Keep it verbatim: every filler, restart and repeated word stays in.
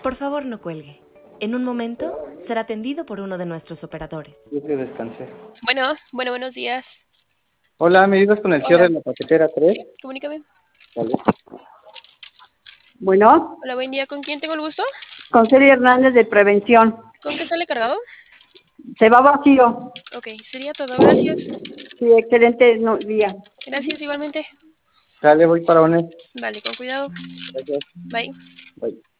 Por favor, no cuelgue. En un momento será atendido por uno de nuestros operadores. Yo que descansé. Bueno, bueno, buenos días. Hola, ¿me ayudas con el cierre de la paquetera tres? Comunícame. Vale. Bueno, Hola, buen día. ¿Con quién tengo el gusto? con Celia Hernández de Prevención. ¿Con qué sale cargado? Se va vacío. Ok, sería todo. Gracias. Sí, excelente no- día. Gracias igualmente. Dale, voy para Ones. Vale, con cuidado. Gracias. Bye. Bye.